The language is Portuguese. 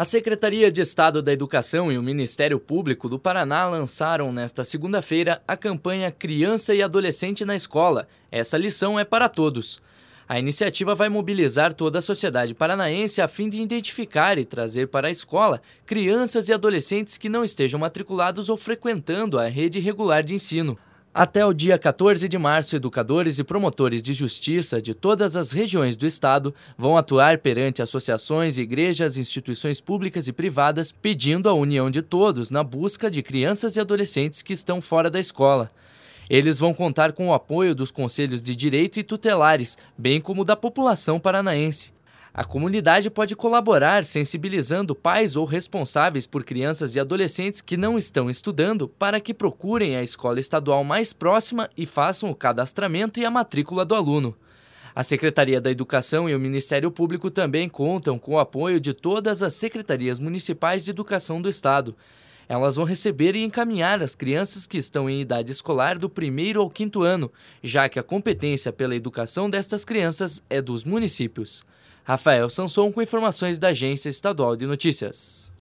A Secretaria de Estado da Educação e o Ministério Público do Paraná lançaram nesta segunda-feira a campanha Criança e Adolescente na Escola. Essa lição é para todos. A iniciativa vai mobilizar toda a sociedade paranaense a fim de identificar e trazer para a escola crianças e adolescentes que não estejam matriculados ou frequentando a rede regular de ensino. Até o dia 14 de março, educadores e promotores de justiça de todas as regiões do estado vão atuar perante associações, igrejas, instituições públicas e privadas, pedindo a união de todos na busca de crianças e adolescentes que estão fora da escola. Eles vão contar com o apoio dos conselhos de direito e tutelares, bem como da população paranaense. A comunidade pode colaborar sensibilizando pais ou responsáveis por crianças e adolescentes que não estão estudando para que procurem a escola estadual mais próxima e façam o cadastramento e a matrícula do aluno. A Secretaria da Educação e o Ministério Público também contam com o apoio de todas as secretarias municipais de educação do estado. Elas vão receber e encaminhar as crianças que estão em idade escolar do 1º ao 5º ano, já que a competência pela educação destas crianças é dos municípios. Rafael Sanson com informações da Agência Estadual de Notícias.